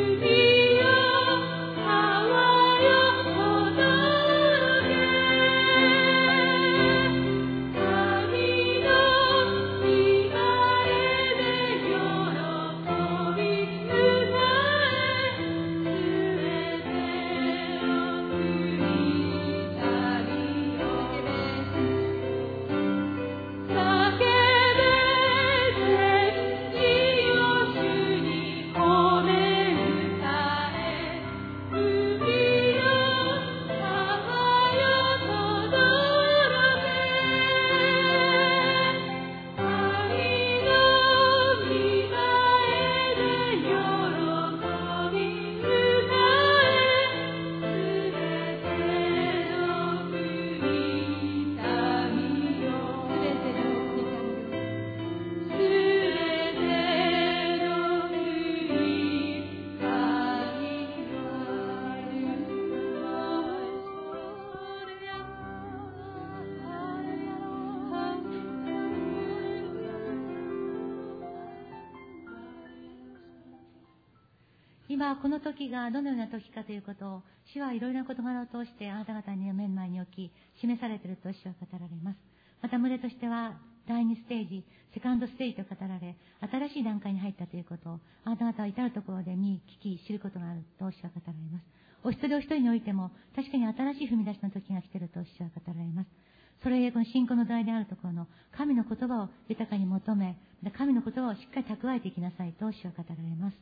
今この時がどのような時かということを、主はいろいろな事柄を通してあなた方に目の前に置き、示されていると主は語られます。また群れとしては、第2ステージ、セカンドステージと語られ、新しい段階に入ったということを、あなた方は至るところで見、聞き、知ることがあると主は語られます。お一人お一人においても、確かに新しい踏み出しの時が来ていると主は語られます。それゆえこの信仰の土台であるところの神の言葉を豊かに求め、神の言葉をしっかり蓄えていきなさいと主は語られます。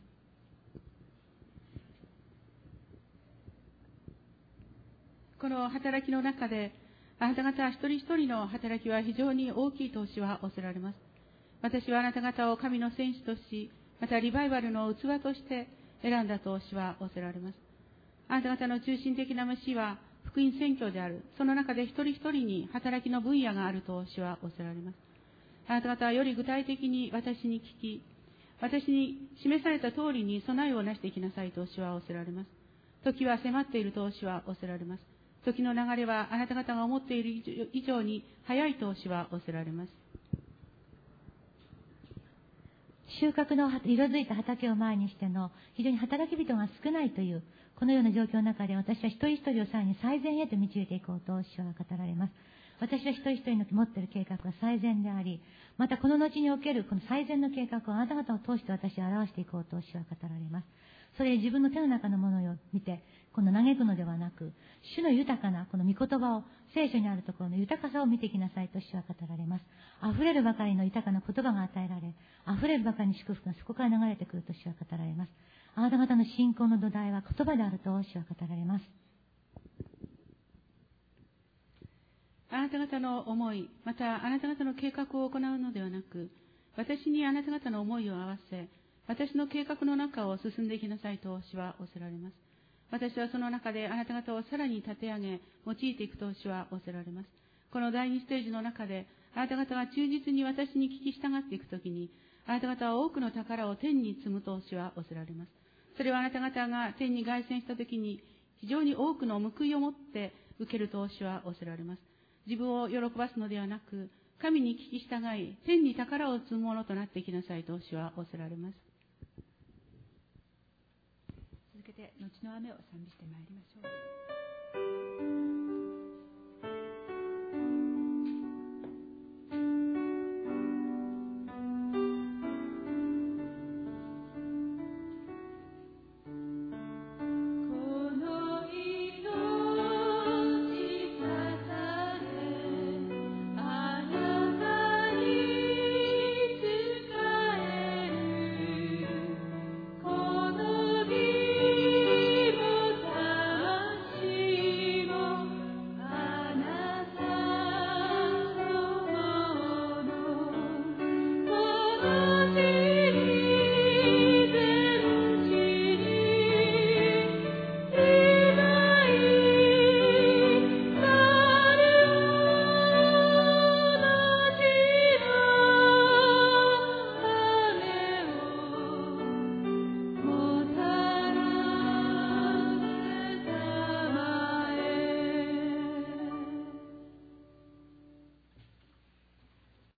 この働きの中で、あなた方一人一人の働きは非常に大きい投資は仰せられます。私はあなた方を神の戦士とし、またリバイバルの器として選んだ投資は仰せられます。あなた方の中心的な飯は福音宣教である。その中で一人一人に働きの分野があると主は仰せられます。あなた方はより具体的に私に聞き、私に示された通りに備えをなしていきなさいと主は仰せられます。時は迫っていると主は仰せられます。時の流れはあなた方が思っている以上に早いと主は仰せられます。 収穫の色づいた畑を前にしての非常に働き人が少ないというこのような状況の中で、私は一人一人をさらに最善へと導いていこうと主は語られます。私は一人一人の持っている計画は最善であり、またこの後におけるこの最善の計画をあなた方を通して私は表していこうと主は語られます。それで自分の手の中のものを見て、この嘆くのではなく、主の豊かなこの御言葉を、聖書にあるところの豊かさを見ていきなさいと主は語られます。溢れるばかりの豊かな言葉が与えられ、溢れるばかりの祝福がそこから流れてくると主は語られます。あなた方の信仰の土台は言葉であると主は語られます。 あなた方の思い、またあなた方の計画を行うのではなく、私にあなた方の思いを合わせ、私の計画の中を進んでいきなさいと主は仰せられます。私はその中であなた方をさらに立て上げ、用いていくと主は仰せられます。この第2ステージの中で、あなた方が忠実に私に聞き従っていくときに、あなた方は多くの宝を天に積むと主は仰せられます。それはあなた方が天に凱旋したときに、非常に多くの報いを持って受けると主は仰せられます。自分を喜ばすのではなく、神に聞き従い、天に宝を積むものとなっていきなさいと主は仰せられます。 続けて、後の雨を賛美してまいりましょう。